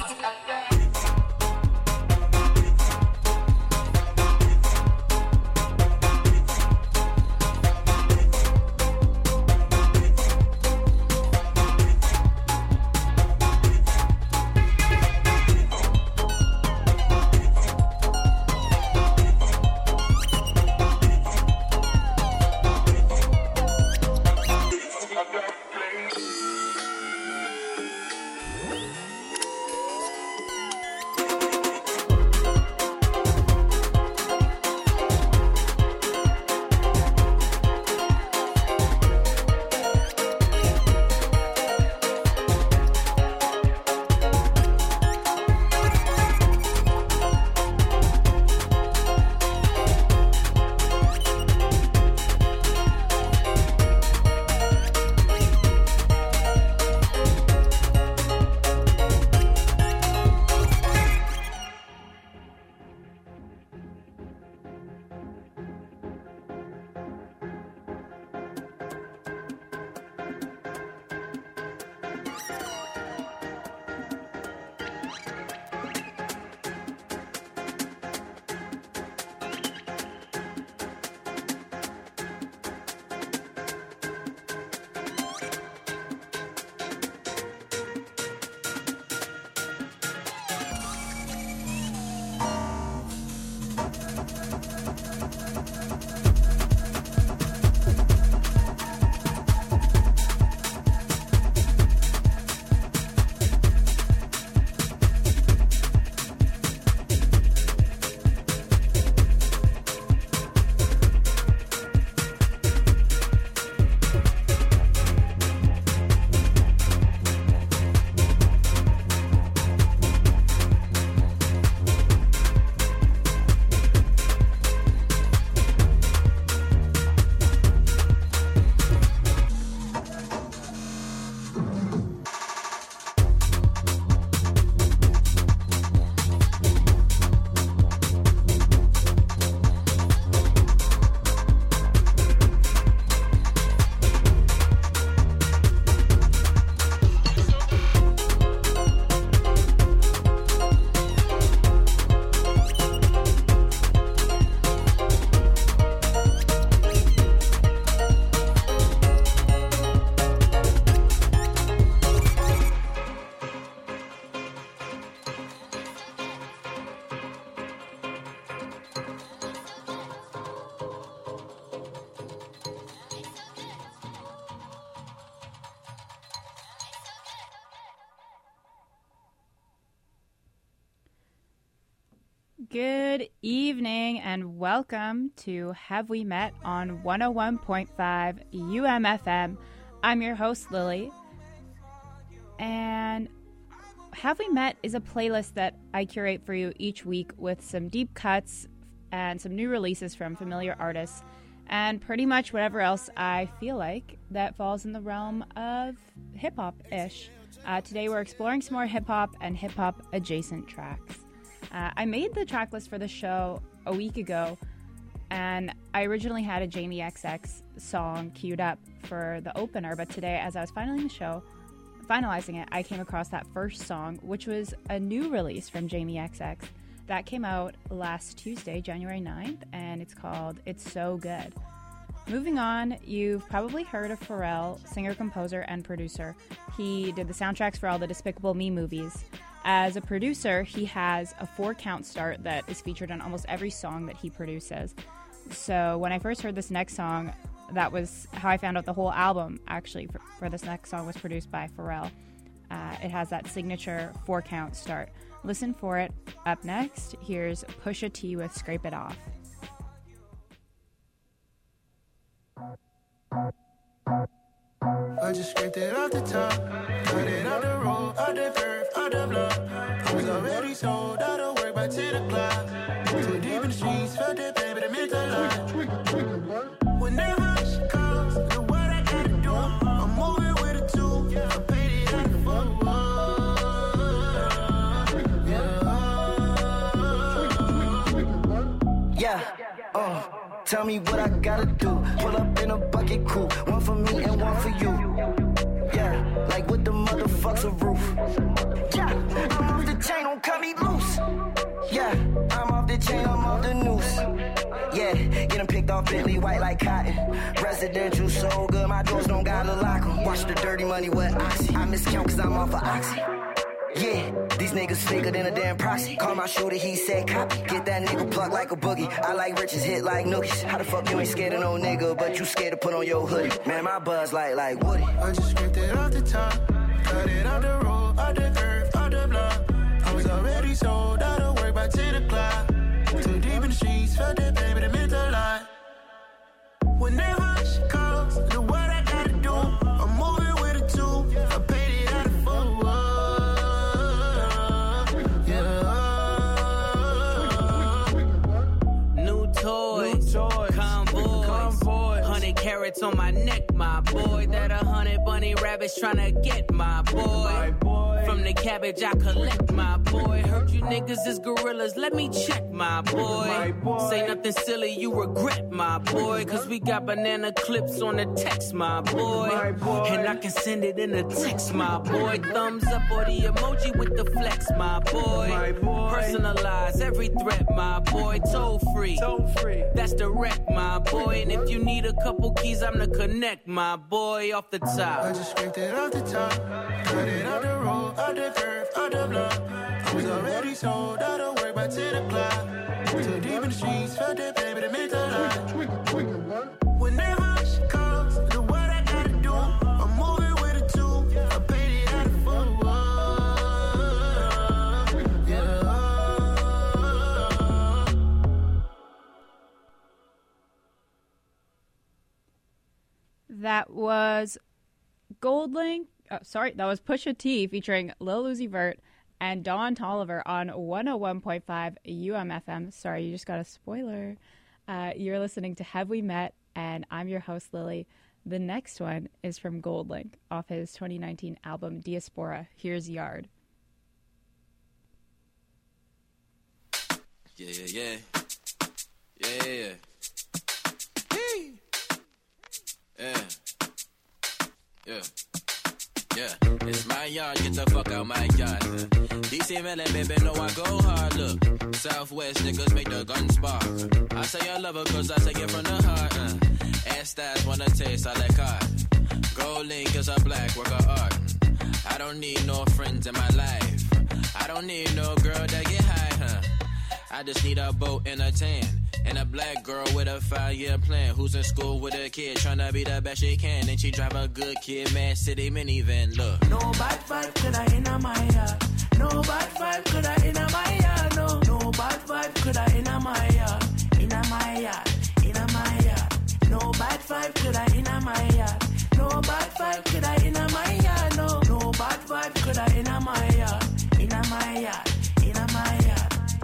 Good evening and welcome to Have We Met on 101.5 UMFM. I'm your host, Lily. And Have We Met is a playlist that I curate for you each week with some deep cuts and some new releases from familiar artists and pretty much whatever else I feel like that falls in the realm of hip-hop-ish. Today we're exploring some more hip-hop and hip-hop adjacent tracks. I made the track list for the show a week ago, and I originally had a Jamie XX song queued up for the opener, but today, as I was finalizing it, I came across that first song, which was a new release from Jamie XX. That came out last Tuesday, January 9th, and it's called It's So Good. Moving on, you've probably heard of Pharrell, singer, composer, and producer. He did the soundtracks for all the Despicable Me movies. As a producer, he has a 4-count start that is featured on almost every song that he produces. So when I first heard this next song, that was how I found out the whole album, actually, for this next song was produced by Pharrell. It has that signature 4-count start. Listen for it. Up next, here's Pusha T with Scrape It Off. I just scraped it off the top, put it on the road, on the curve, on the block. I was already sold, out of work by 10 o'clock. Too deep in the streets, felt that pain, but it meant a lot. Whenever she calls, do what I gotta do. I'm moving with a tool, I paid it on the phone. Tell me what I gotta do. Pull up in a bucket coupe, one for me and one for you. Yeah, like with the motherfucks a roof. Yeah, I'm off the Kicked off Bentley white like cotton. Residential so good, my doors don't gotta lock 'em. Watch the dirty money with Oxy. I miscount cause I'm off of Oxy. Yeah, these niggas faker than a damn proxy. Call my shooter, he said copy. Get that nigga plucked like a boogie. I like riches, hit like nookies. How the fuck you ain't scared of no nigga, but you scared to put on your hoodie? Man, my buzz like Woody. I just scraped it off the top, cut it out the road, out the curve, out the block. I was already sold out of work by 10 o'clock. Too deep in the streets, felt that baby, that meant a lot. Whenever she calls, do what I gotta do. I'm moving with a two, I paid it out of full. Convoy, 100 carats on my neck, my boy. That 100 bunny rabbits tryna get my boy. From the cabbage I collect, my boy. Heard you niggas is gorillas, let me check, my boy. Say nothing silly, you regret, my boy. Cause we got banana clips on the text, my boy. And I can send it in a text, my boy. Thumbs up or the emoji with the flex, my boy. Personalize every threat, my boy. Toll free, that's direct, my boy. And if you need a couple keys, I'm the connect, my boy. Off the top, I just scraped it off the top, cut it out the road, out the curve, out the block. I was already sold out of work by 10 o'clock. Too deep in the streets, felt that baby, that meant a lot. Whenever she calls, do what I gotta do. I'm moving with a two, I paid it out of full. That was Goldlink. Oh, sorry, that was Pusha T featuring Lil Uzi Vert and Don Toliver on 101.5 UMFM. Sorry, you just got a spoiler. You're listening to Have We Met, and I'm your host, Lily. The next one is from Goldlink off his 2019 album Diaspora. Here's Yard. Yeah. Yeah, it's my yard, get the fuck out my yard. DC Melon, baby, know I go hard, look. Southwest niggas make the gun spark. I say I love her cause I say it from the heart, Ass styles wanna taste, I like hard. Gold link is a black work of art. I don't need no friends in my life. I don't need no girl that get high, I just need a boat and a tan. And a black girl with a 5-year plan. Who's in school with a kid tryna be the best she can. And she drive a good kid, man, city minivan, look. No bad vibe could I in my yard. No bad vibe could I in my yard. No bad vibe could I in my yard. In my yard, in my yard. No bad vibe could I in my yard. No bad vibe could I in my yard. No bad vibe could I in my yard. In my yard, in my yard.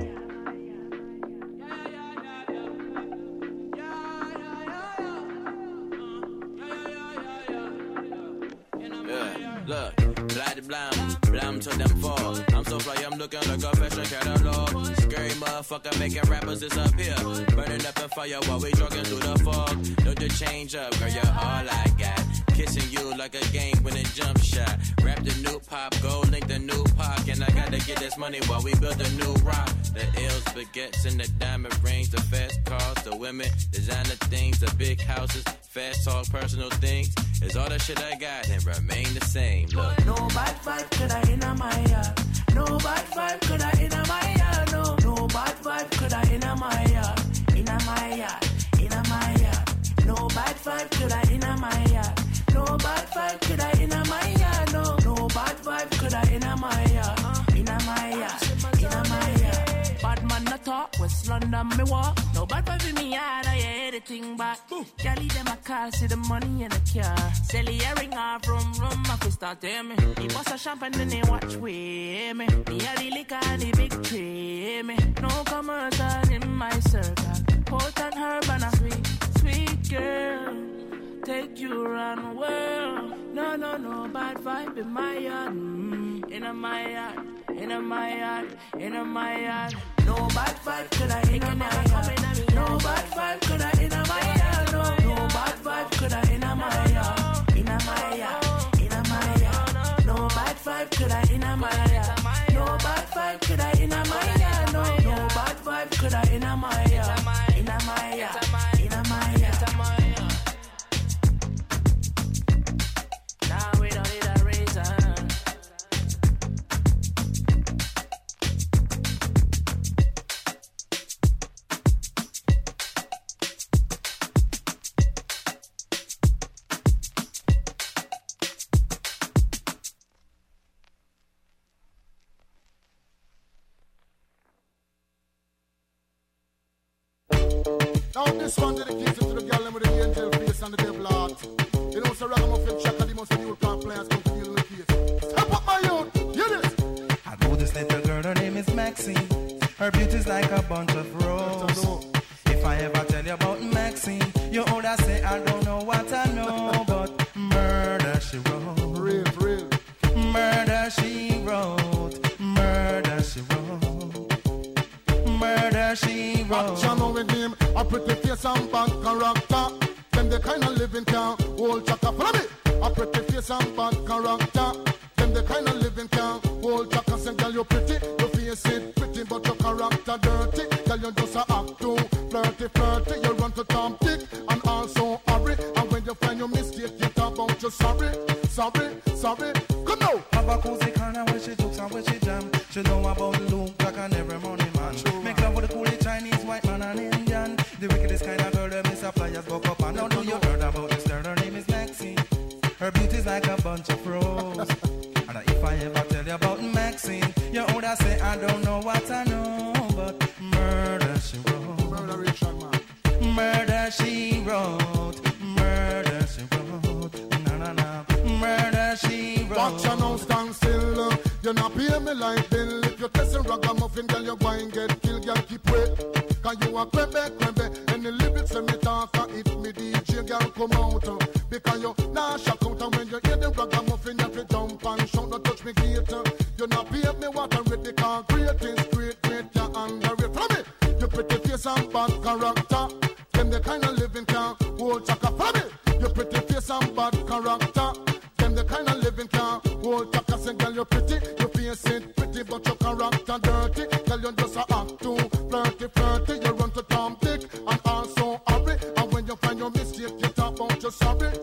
Look, blam to them fall. I'm so fly, I'm looking like a fashion catalog. Scary motherfucker making rappers disappear. Burning up the fire while we jogging through the fog. Don't you change up, girl, you're all I got. Kissing you like a game-winning jump shot. Rap the new pop, Gold Link the new pop. And I gotta get this money while we build a new rock. The L's, baguettes, and the diamond rings. The fast cars, the women, designer things. The big houses, fast talk, personal things. Is all the shit I got and remain the same. Look. No bad vibe could I in my yard. No bad vibe could I in my yard. No bad vibe could I in my yard. In my yard, in my yard. No bad vibe could I in my yard. No bad vibe could I in my yard. No bad vibe could I in my yard. In my yard, in my yard. Bad man not talk, West London me walk. No bad vibe in me yard, I hear the thing back. Gally them a call, see the money in the car. Sell the earring off, rum, I fi start tell me. He bust a champagne, then they watch with me. Me a the liquor and the big tree, me. No commercial in my circle. Pot and herb and a sweet, sweet girl. Take you around the world. No bad vibe in my yard. In my yard, in my yard, in my yard. No bad vibe could I in my yard. No bad vibe could I in my yard. No bad vibe could I in my yard. In my yard, in my yard. No bad vibe could I in my yard. No bad vibe could I in my yard. No bad vibe could I in my yard. In my yard, in my Now this one dedicated to the girl with the angel face and the devil heart. You know, so Ragamuffin Chaka, the most new players come to deal with the case. Step up my youth, hear this. I know this little girl, her name is Maxine. Her beauty's like a bunch of roses. If I ever tell you about Maxine, you older say I don't know what I know, but murder she wrote. Real. Murder she wrote. Murder she wrote. Murder she wrote. Action with him, a pretty face and bad character. Them the kind of living can hold Chaka. Follow me. A pretty face and bad character. Them the kind of living can hold Chaka. Say, girl, you pretty, your face it pretty, but your character dirty. Girl, you just a act too flirty. You run to Tom Dick and also hurry. And when you find your mistake, you talk about you sorry. Come now. Have a cozy corner where she jokes and where she jam. She know about Luke Black and every money man. True, make love with the coolie Chinese, white man and Indian. The wickedest kind of girl, them is a flyers buck up. And now do you heard about this girl? Her name is Maxine. Her beauty's like a bunch of roses. And if I ever tell you about Maxine, you older say I don't know what I know, but murder she wrote. Murder Richard, man. Murder she wrote. Murder she wrote. Na. Murder she wrote. Watch you now stand still. You not pay me like bill. If you test a ragamuffin, girl, you go and get killed. Girl, keep wait. Cause you a crebe. And the lyrics say me talk, if me DJ, girl, come out. Because you nah shock out. And when you hear the ragamuffin, you have to jump and shout. Don't touch me gate. You not pay me what I read. Because great is great, you underrate. Follow me. You pretty face and bad character. Them the kind of living can hold Chaka. Follow me. You pretty face and bad character. Them the kind of living can hold Chaka. Say, girl, you pretty, your face it pretty, but your character dirty. Girl, you just a act too flirty. You run to Tom Dick and also hurry. And when you find your mistake, you talk about you sorry.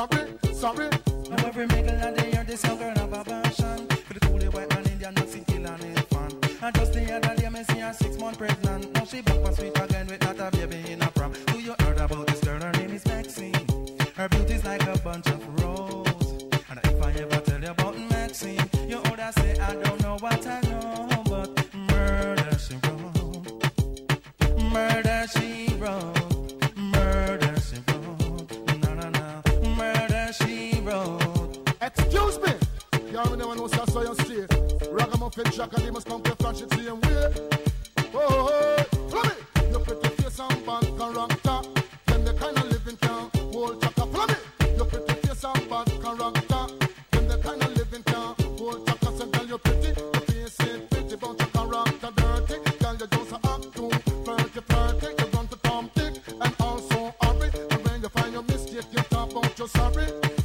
Now every middle of the year, this young girl have a passion for the coolie white man, Indian, Nazi, kill and infant. And just the other day, me see her 6 months pregnant. Now she back and sweet again with not a baby in a prom. Do you heard about this girl? Her name is Maxine. Her beauty's like a bunch of roses. And if I ever tell you about Maxine, you older say I don't know what I know, but murder she wrote. Murder she wrote. Murder she wrote. Na. Murder she wrote. Excuse me. You already know what I saw you say. Ragamuffin Chaka, they must come to flash it same way. Oh, follow me. You pretty face and bad character. Then the kind of living can hold Chaka. Follow me. You pretty face and bad character. Then the kind of living can hold Chaka. Say, girl, you pretty. Your face ain't pretty, but your character dirty. Girl, you just a act too flirty. You run to Tom Dick and also hurry. And when you find your mistake, you talk about you sorry.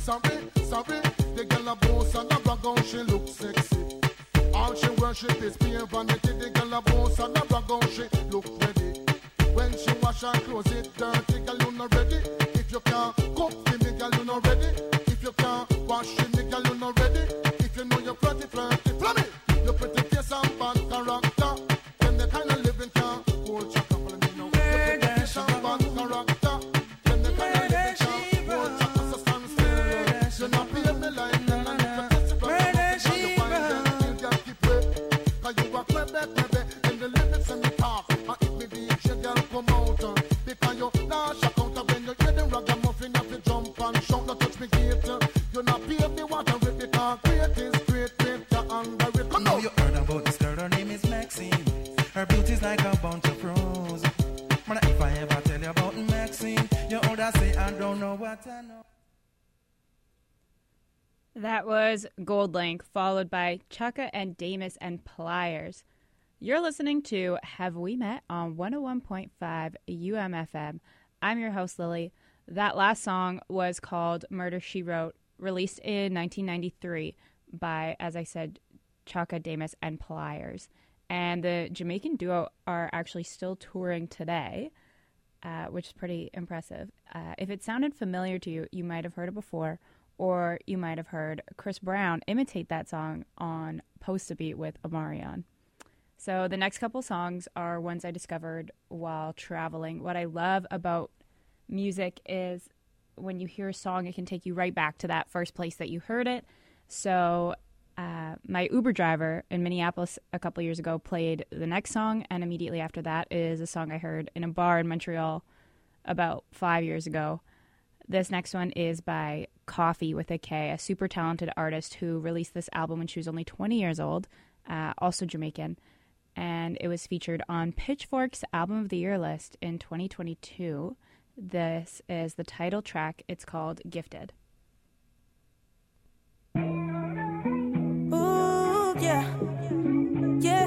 The girl a boss and a brag on, she look sexy. All she worship is pure vanity. The girl a boss and a brag on, she look ready. When she wash her clothes, it dirty. Girl, you not ready. If you can't cook for me, girl, you not ready. If you can't wash for me, girl, you not ready. If you know you're flirty, follow me. You pretty face and bad character. Then the kind of living can hold Chaka. Follow me now. You pretty face and bad character. Then the kind of living can hold Chaka. So stand still. You not pay me like murder she wrote. Girl, keep wait. Cause you a crebe. And the lyrics and the talk. And if me DJ, girl, come out. Because you nah shock out. When you hear the ragamuffin, you have to jump and shout. Don't touch me gate. You not pay me what I read. Because great is great, you underrate. Come Now now. you heard about this girl, her name is Maxine. Her beauty's like a bunch of roses. Man, if I ever tell you about Maxine, you older say I don't know what I know. That was Gold Link, followed by Chaka and Damus and Pliers. You're listening to Have We Met on 101.5 UMFM. I'm your host, Lily. That last song was called Murder, She Wrote, released in 1993 by, as I said, Chaka, Damus, and Pliers. And the Jamaican duo are actually still touring today, which is pretty impressive. If it sounded familiar to you, you might have heard it before, or you might have heard Chris Brown imitate that song on Post a Beat with Omarion. So the next couple songs are ones I discovered while traveling. What I love about music is when you hear a song, it can take you right back to that first place that you heard it. So my Uber driver in Minneapolis a couple years ago played the next song, and immediately after that is a song I heard in a bar in Montreal about 5 years ago. This next one is by Coffee with a K, a super talented artist who released this album when she was only 20 years old, also Jamaican. And it was featured on Pitchfork's Album of the Year list in 2022. This is the title track. It's called Gifted. Ooh, yeah. Yeah,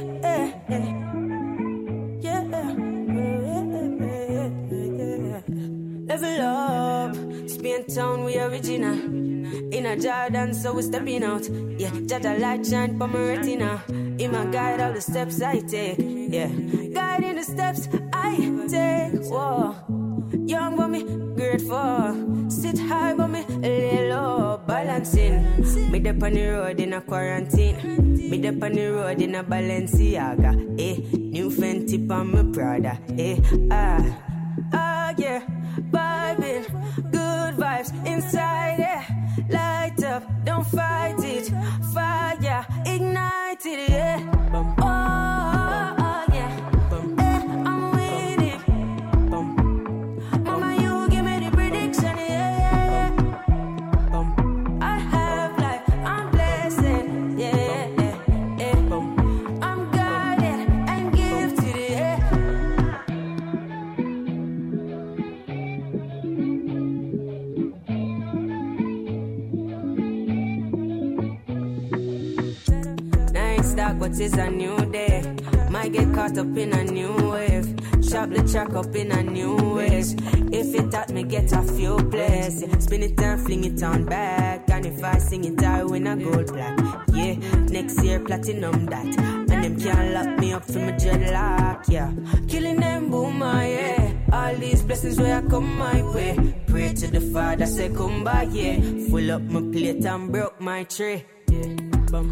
Level up, Spain town, we original. In a Jordan, so we stepping out. Yeah, Jaja light shine for my retina. In my guide, all the steps I take. Yeah, guiding the steps I take. Whoa, young but me grateful. Sit high but me lay low. Balancing. Me dep on the road in a quarantine. Me dep on the road in a Balenciaga. New Fenty on my Prada. Yeah, vibing, good vibes inside, yeah. Light up, don't fight it. Fire, ignite it, yeah. Oh, yeah. I'm with it. Mama, you give me the prediction, yeah. I have life, I'm blessed, yeah. I'm guided and gifted, yeah. Dark, but it's a new day. Might get caught up in a new wave. Chop the track up in a new ways. If it at me, get a few plays. Spin it and fling it on back. And if I sing it, I win a gold plaque. Yeah, next year platinum that. And them can't lock me up from a dreadlock. Yeah, killing them boomer, yeah. All these blessings where I come my way. Pray to the Father, say come back, yeah. Full up my plate and broke my tray. Yeah, bum.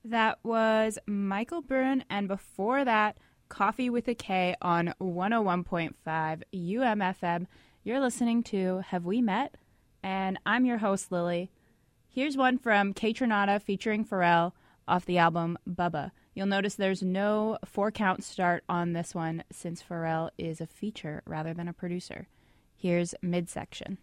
That was Michael Byrne, and before that, Coffee with a K on 101.5 UMFM. You're listening to Have We Met? And I'm your host, Lily. Here's one from Kaytranada featuring Pharrell off the album Bubba. You'll notice there's no 4-count start on this one since Pharrell is a feature rather than a producer. Here's Midsection.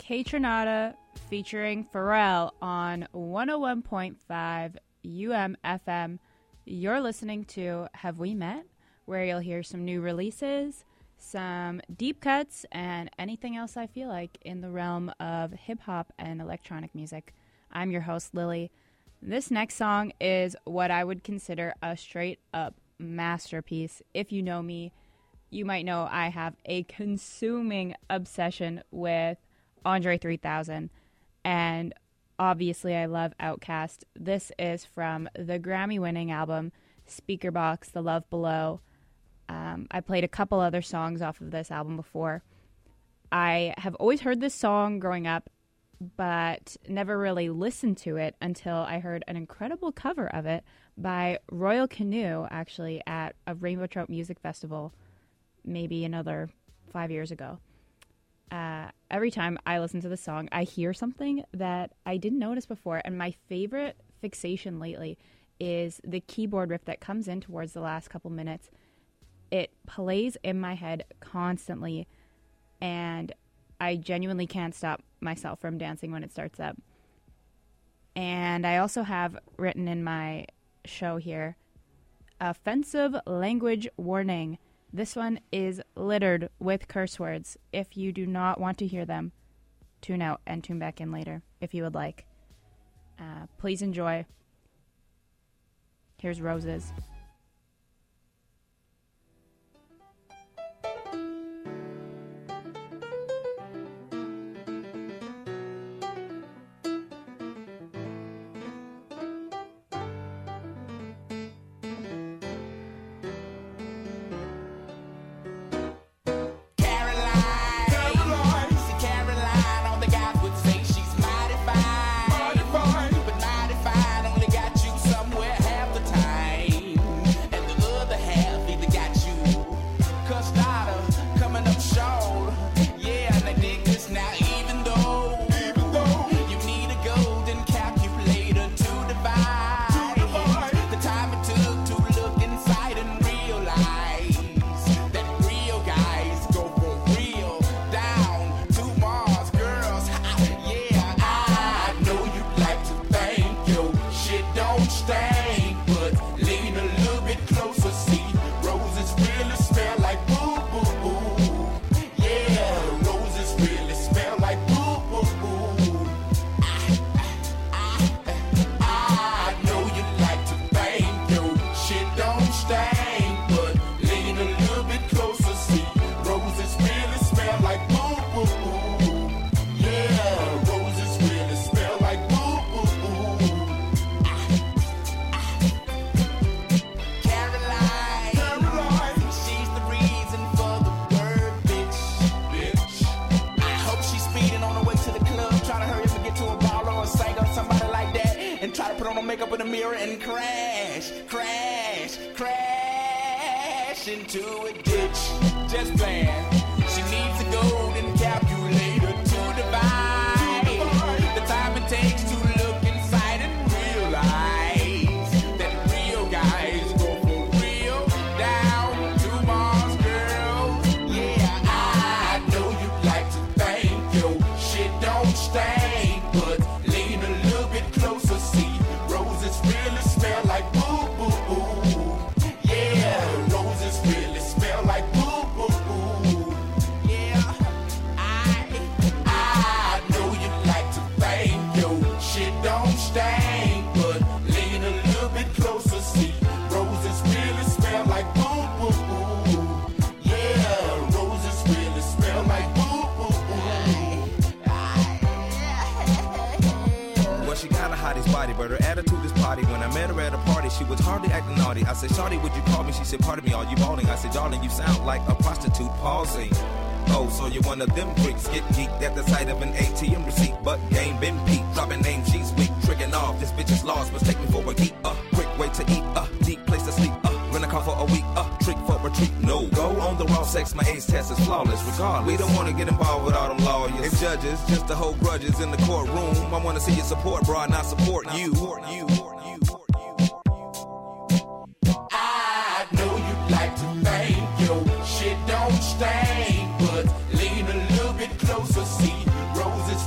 Kaytranada featuring Pharrell on 101.5 UMFM. You're listening to Have We Met, where you'll hear some new releases, some deep cuts, and anything else I feel like in the realm of hip-hop and electronic music. I'm your host, Lily. This next song is what I would consider a straight-up masterpiece. If you know me, you might know I have a consuming obsession with Andre 3000, and obviously I love Outkast. This is from the Grammy-winning album Speakerboxxx, The Love Below. I played a couple other songs off of this album before. I have always heard this song growing up, but never really listened to it until I heard an incredible cover of it by Royal Canoe, actually, at a Rainbow Trout Music Festival maybe another 5 years ago. Every time I listen to the song, I hear something that I didn't notice before, and my favorite fixation lately is the keyboard riff that comes in towards the last couple minutes. It plays in my head constantly, and I genuinely can't stop myself from dancing when it starts up. And I also have written in my show here, offensive language warning. This one is littered with curse words. If you do not want to hear them, tune out and tune back in later if you would like. Please enjoy. Here's Roses. We don't want to get involved with all them lawyers and judges, just to hold grudges in the courtroom. I want to see your support, bro, not support you. I know you'd like to thank your shit don't stink, but lean a little bit closer, see roses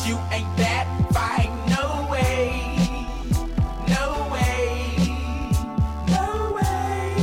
you ain't that fine. No way. No way. No way.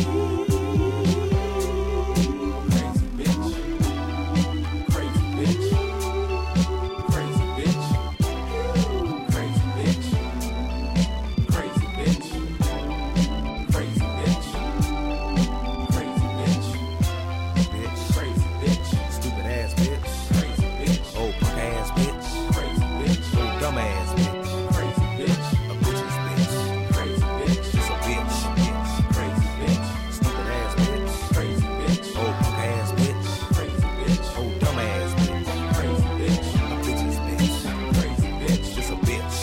Crazy bitch. Crazy bitch. Crazy bitch. Crazy bitch. Crazy bitch. Crazy bitch. Crazy bitch. Stupid ass bitch. Crazy bitch. Old punk ass bitch. Crazy bitch. Old dumb ass bitch. Crazy bitch. A bitch's bitch. Crazy bitch. Just a bitch. Crazy bitch. Stupid ass bitch. Crazy bitch. Old punk ass bitch. Crazy bitch. Old dumb ass bitch. Crazy bitch. A bitch's bitch. Crazy bitch. Just a bitch.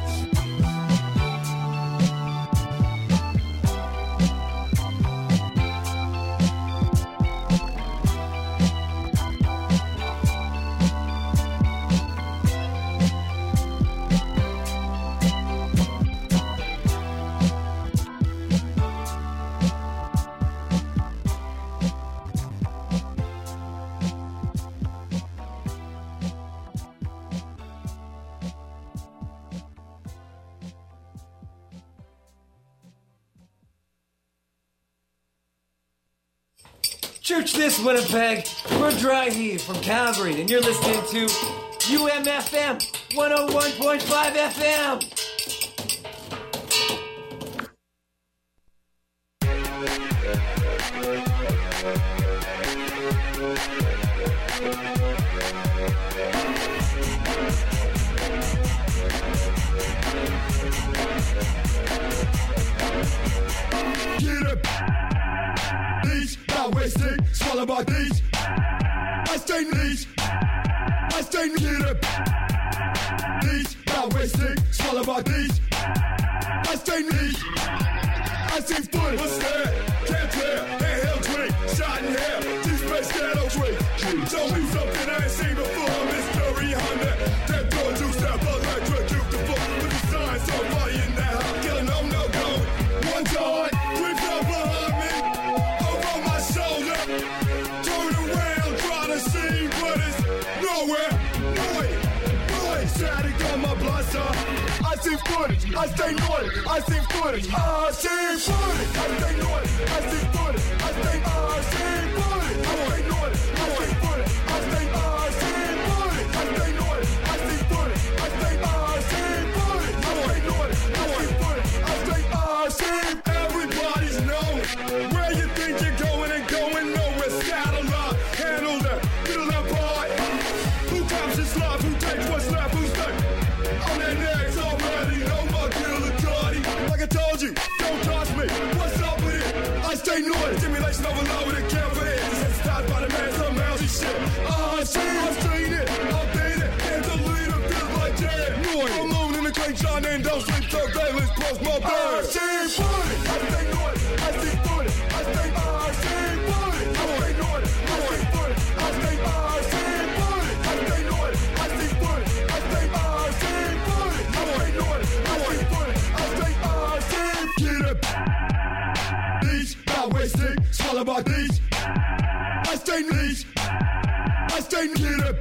Church this, Winnipeg. We're Dry Heave from Calgary, and you're listening to UMFM 101.5 FM. Get up. These, not wasting, swallow my these. I stay these. I stay get up. These, not wasting, swallow my these. I stay these. I see foot, what's that? Can't tell, handheld drink, shot in hell, deep space shadow drink. Show me something I ain't seen before, mystery Honda. That door juice, that blood electric, the fuck with the sign, somebody in that house, killing no go. One time, three fell behind me, over my shoulder. Turn around, try to see, but it's nowhere. Noise, static on my blood, son. I see footage, I stay naughty, I see footage, I see footage, I stay naughty, I see footage, I stay, I see footage, I stay naughty, I see footage, I stay, I see footage, I stay naughty, I see footage, I stay, I see footage, I stay naughty, I see footage, I stay, I see. Everybody's knowing where you think you're going and going nowhere. Satellite, handle that, middle that part. Who comes this life? Who takes what's left? Who's next? On that next already, no more killer Cardi. Like I told you, don't trust me. What's up with it? I stay naughty. Stimulation overload with a care for it. Desensitized by the man, some mousy shit. I've seen it, I've been it. And the leader feels like dead. Naughty. I'm moon in the clean shine and don't sleep till day. Let's close my bed. I see footage. I stay naughty. I see footage. I stay, I see footage. I stay naughty. I see footage. I stay, I see footage. I stay naughty. I see footage. I stay, I see footage. I stay naughty. I see footage. I stay, I see. Get up. These, not wasting, swallow my these. I stay these. I stay get up.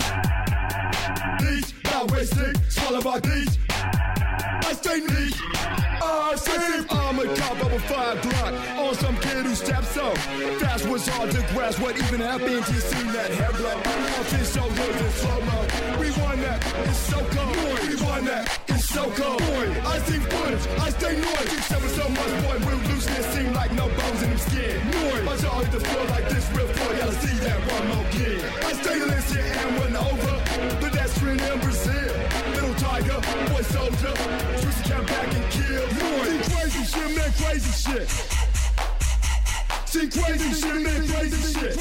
These, not wasting, swallow my these. I stay these. I see I'm a cop of a 5 block on some kid who steps up. Fast was hard to grasp what even happened. You seen that hair blow off his shoulders in slow-mo. We won that, it's so cold. We won that, it's so cold. I see footage, I stay naughty. 7 so much, boy, we'll lose this seem like no bones in him skin. My jaw hit the floor like this real floor. Gotta see that one more again. I stay listening and went over. Pedestrian in Brazil. Little tiger, boy soldier. Juicy came back and killed. See crazy shit, man, crazy shit. See crazy shit, man, crazy shit.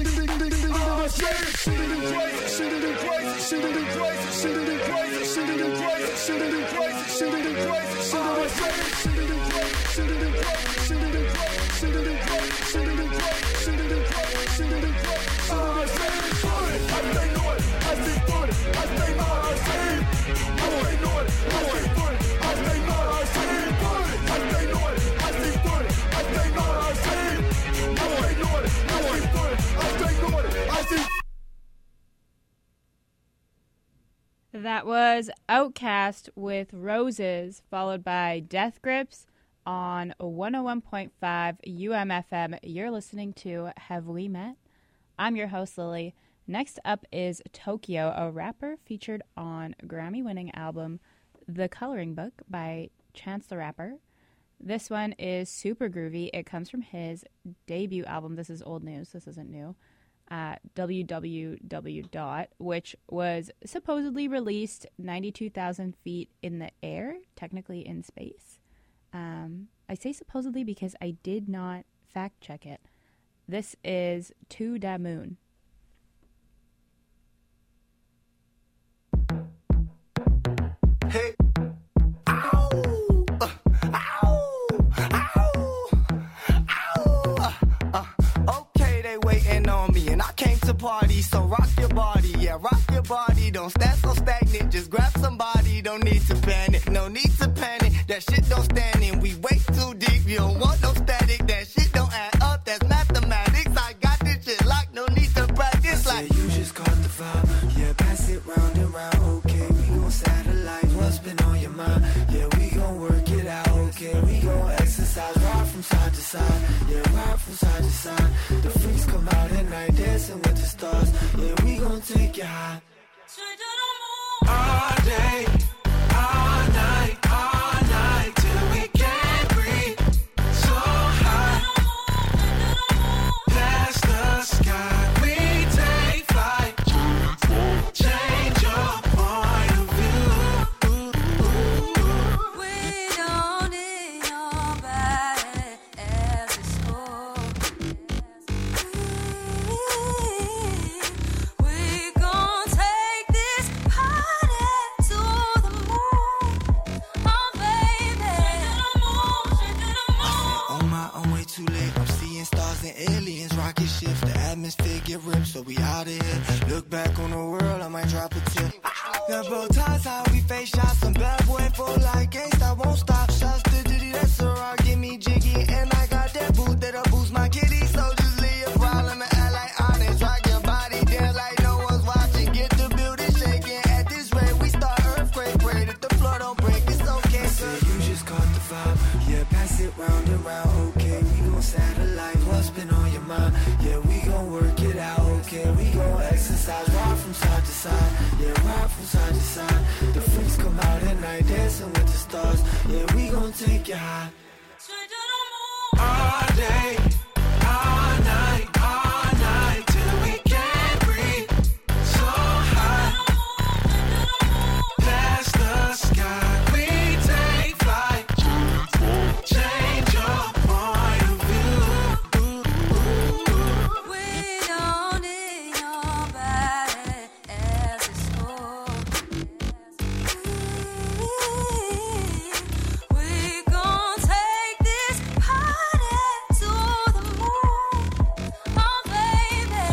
I say shit it crazy, shit it crazy, shit it crazy, shit it crazy, shit it crazy, shit it crazy, shit it crazy, shit I say shit it crazy, shit it crazy, shit it crazy, shit it crazy, shit it crazy, shit it crazy, shit it crazy. I say footage, I stay naughty, I see footage, I stay naughty, I stay naughty, I see footage, I stay naughty, I see footage, I stay naughty, I see footage, I stay naughty, I see naughty, I see footage, I stay naughty, I see. That That was Outkast with Roses, followed by Death Grips on 101.5 UMFM. You're listening to Have We Met? I'm your host, Lily. Next up is Tokyo, a rapper featured on Grammy-winning album The Coloring Book by Chance the Rapper. This one is super groovy. It comes from his debut album. This is old news. This isn't new. www. Which was supposedly released 92,000 feet in the air, technically in space. I say supposedly because I did not fact check it. This is To Da Moon. Hey. Okay, they waiting on me, and I came to party, so rock your body, yeah, rock your body. Don't stand so stagnant, just grab somebody. Don't need to panic, no need to panic. That shit don't stand in, we way too deep. You don't want no static, that shit don't add up. That's mathematics. I got this shit locked, no need to practice. Like you just caught the vibe, yeah, pass it round and round. Okay, we gon' satellite. What's been on your mind? Yeah, we gon' work it out. Okay, we gon' exercise, rock from side to side. Yeah, rock from side to side. The freaks come out at night, dancing with the stars. Yeah, we gon' take you high. All day, all night, till we can't breathe. So high, past the sky, we take flight. Change your point of view. We don't need nobody else to score. We gon' take this party to the moon. Oh, baby. On way too late. I'm seeing stars and aliens. Rocket shift, the atmosphere get ripped, so we out of here. Look back on the world, I might drop a tip. Got bow ties, how we face shots. Some bad boy full like gangsta, I won't stop. Shots to Diddy, that's a rock, give me jiggy. And I got that boot that'll boost my kitty. So just leave your problem and act like honest. Rock your body dance like no one's watching. Get the building shaking. At this rate, we start earthquake. Pray that the floor don't break, it's okay. So you just caught the vibe, yeah, pass it round and round. Okay, we gon' satellite. What's been on your mind? Yeah, we gon' work it out. Okay, we gon' exercise, rock from side to side. Yeah, rock from side to side. The freaks come out at night, dancing with the stars. Yeah, we gon' take you high. All day, all night, till we can't breathe. So high, past the sky, we take flight. Change your point of view. We don't need nobody else to score. We gon' take this party to the moon. Oh, baby.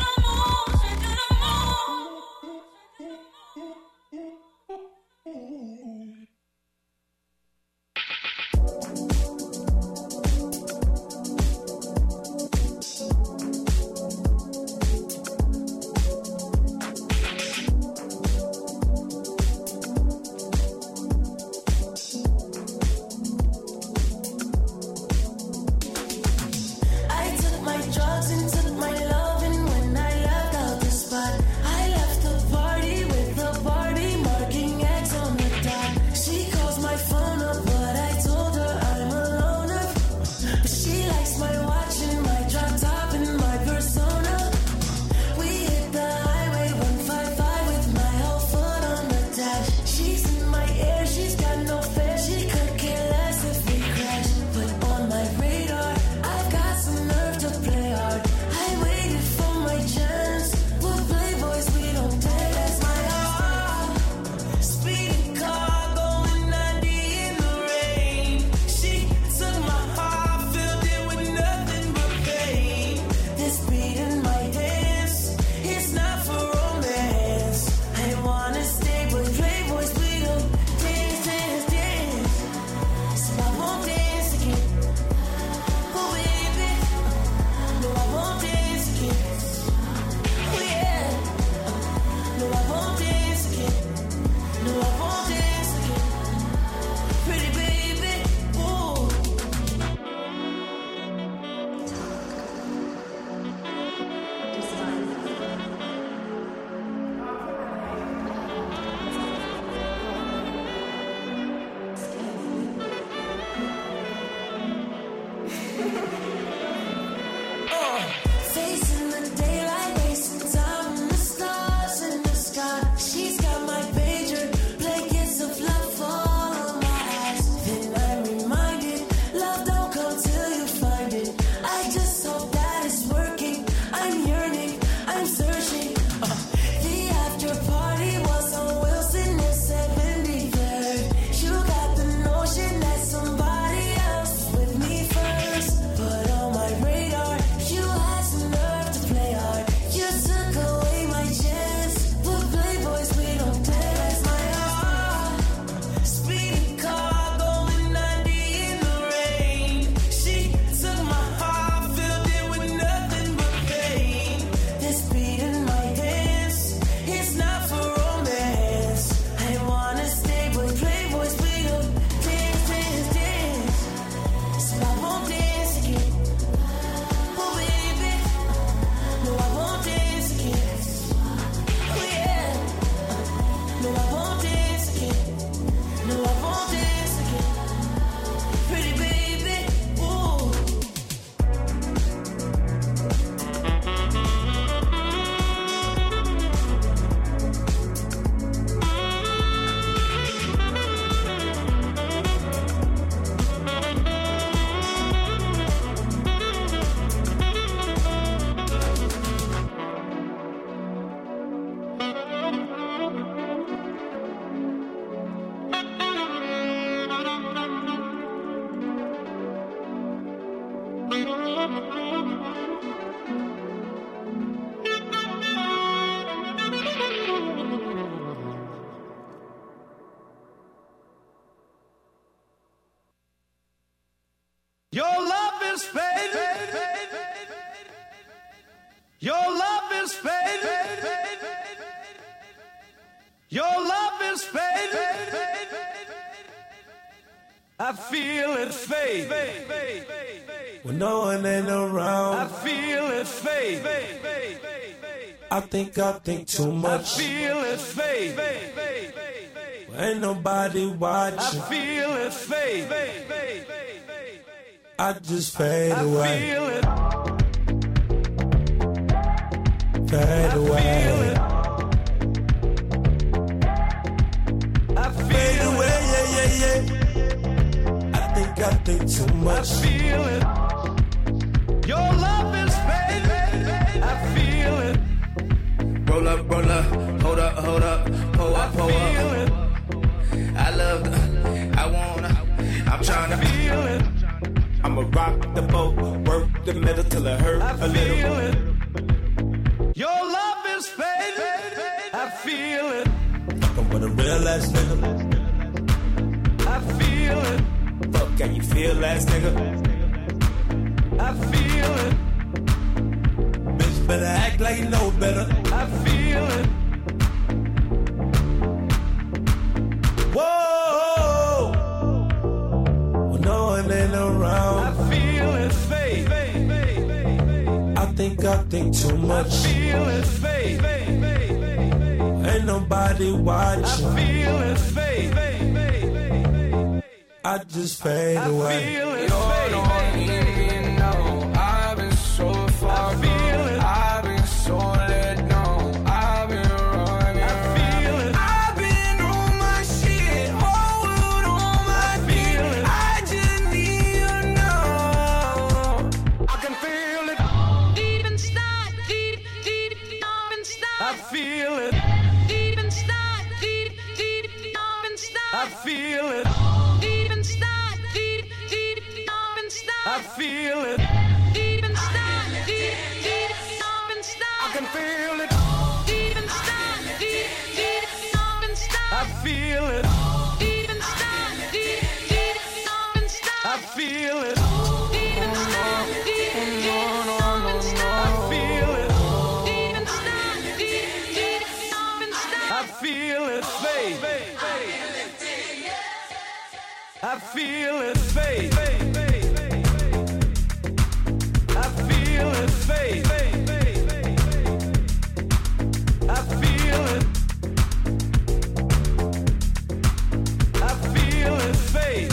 I took my drugs and took my loving when I left out the spot. I left the party with the party marking X on the dot. She calls my phone up, but I told her I'm a loner. But she likes my watch and my drop top and my persona. We hit the highway 155 with my whole foot on the dash. She's in my ear, she's got no fear. She could care less if we crash. But on my radar, I've got some nerve to play hard. I waited for my chance. We're playboys, we don't dance. My heart, speeding car going 90 in the rain. She took my heart, filled it with nothing but pain. This beat in my dance, it's not for romance. I wanna stay, but playboys, we don't Your love is fading. Your love is fading. Your love is fading. I feel it fade. When no one ain't around, I feel it fade. I think too I much. feel it fade. Ain't nobody I watching. feel it fade. I just fade I away. feel it. Fade away. I Fade feel away, it. yeah. I think too I much. feel it. Your love is fading. I feel it. Roll up, hold up, pull I up, feel it. I love I wanna, I'm tryna Feel it. I'ma rock the boat, work the middle till it hurt I a little. feel it. Your love is fading. I feel it. Fucking with a real ass nigga. I feel it. Fuck, can you feel ass nigga? I feel it. Bitch better act like you know better. I feel it. Whoa! When no one ain't I around, feel it fade. I think too I much. feel it fade. Ain't nobody I watching. feel it fade. I just fade I away. feel it Don't fade. even know. I've been so far I feel it. I've been so let down. I've been running. I feel it. I've been on my shit. Whole world on my feel feet. it. I just need you know. I can feel it. Deep inside, deep inside. I feel it. Deep inside, deep inside. I feel it. Deep inside, deep inside. I feel it. Deep inside, deep inside. I can feel it. Deep inside, deep inside. I feel it. Deep inside, deep inside. I feel it. Deep inside, deep inside. I feel it. Deep inside, deep inside. I feel it fade. I feel it fade. I feel it fade. I feel it. I feel it fade.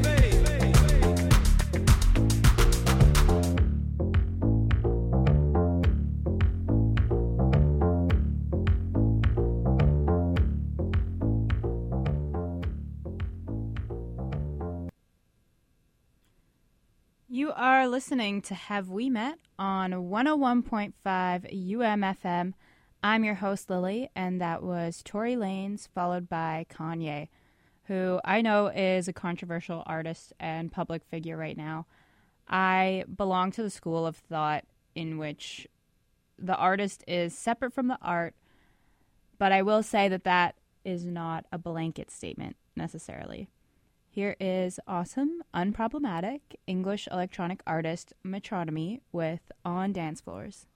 You are listening to Have We Met on 101.5 UMFM. I'm your host, Lily, and that was Tory Lanez, followed by Kanye, who I know is a controversial artist and public figure right now. I belong to the school of thought in which the artist is separate from the art, but I will say that that is not a blanket statement necessarily. Here is awesome, unproblematic English electronic artist Metronomy with On Dance Floors.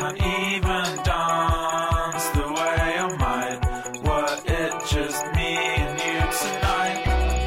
not even dance the way I might. Were it just me and you tonight?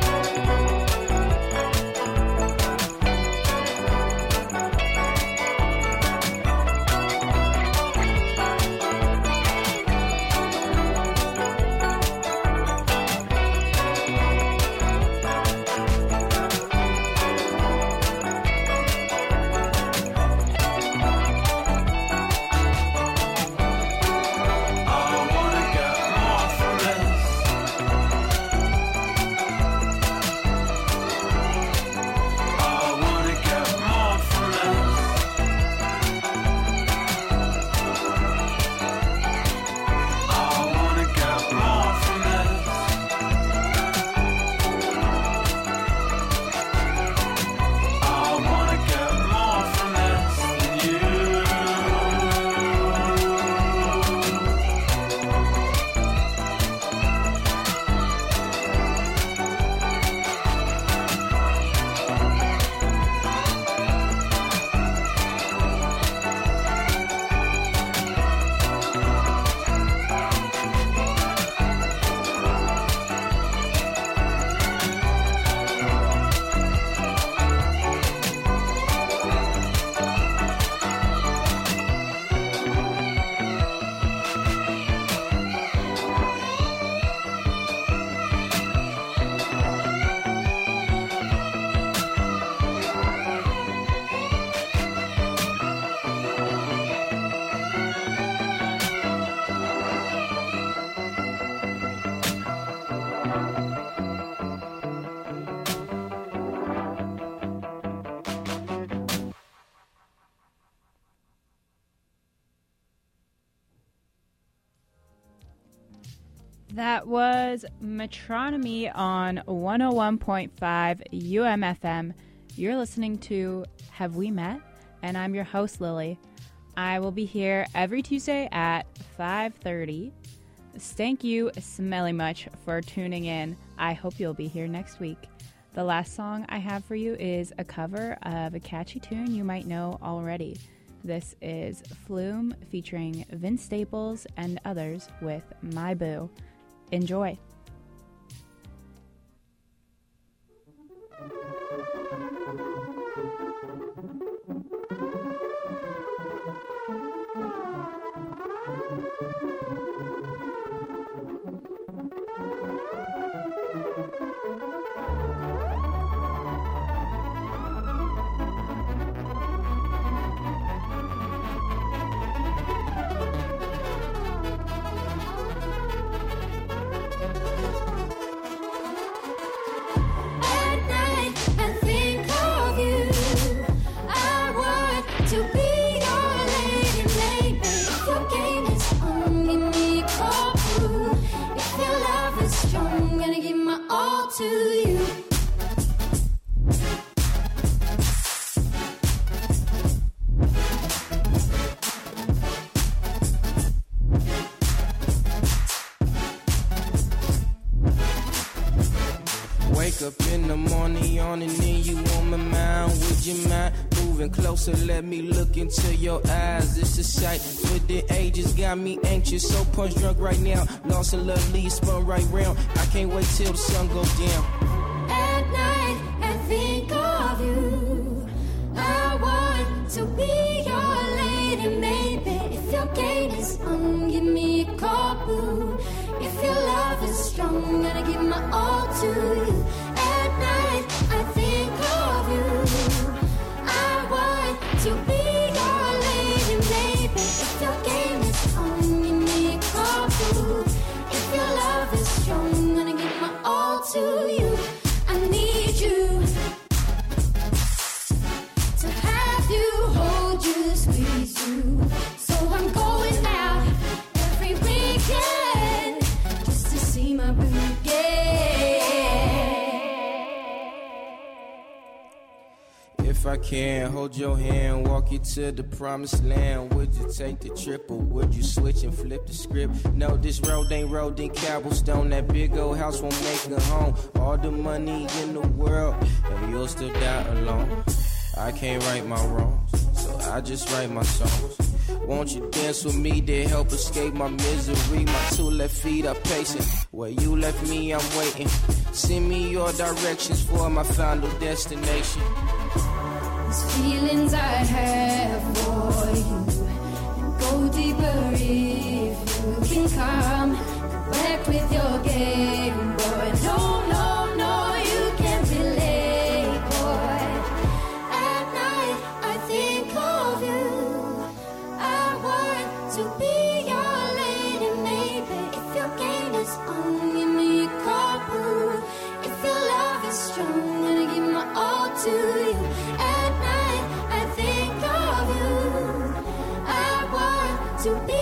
That was Metronomy on 101.5 UMFM. You're listening to Have We Met? And I'm your host, Lily. I will be here every Tuesday at 5:30. Thank you smelly much for tuning in. I hope you'll be here next week. The last song I have for you is a cover of a catchy tune you might know already. This is Flume featuring Vince Staples and others with My Boo. Enjoy. To you. Wake up in the morning, yawning, and you on my mind. Would you mind moving closer? Let me look into your eyes. It's a sight for the ages, got me anxious, so punch drunk right now. Lost in love, lead spun right round. I can't wait till the sun goes down. At night, I think of you. I want to be your lady, maybe. If your game is on, give me a call, boo. If your love is strong, gonna give my all to you. At night, I think of you. I want to be your lady, maybe. If your game is on, give me a call, boo. If your love is strong, gonna give my all to you. I need you to have you, hold you, squeeze you. So I'm going out every weekend just to see my boo again. If I can hold your hand, walk you to the promised land, would you take the trip or would you switch and flip the script? No, this road ain't rolled in cobblestone. That big old house won't make a home. All the money in the world and you'll still die alone. I can't right my wrongs, so I I just write my songs. Won't you dance with me to help escape my misery? My two left feet are pacing. Where you left me, I'm waiting. Send me your directions for my final destination. These feelings I have for you and go deeper if you can come back with your game, boy. No, no, no, you can't be late, boy. At night I think of you. I want to be your lady, maybe. If your game is on, give me a call, boo. If your love is strong, gonna give my all to you. At night I think of you. I want to be